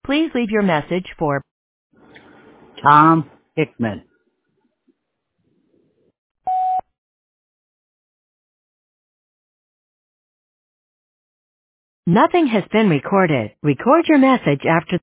Please leave your message for Tom Hickman. Nothing has been recorded. Record your message after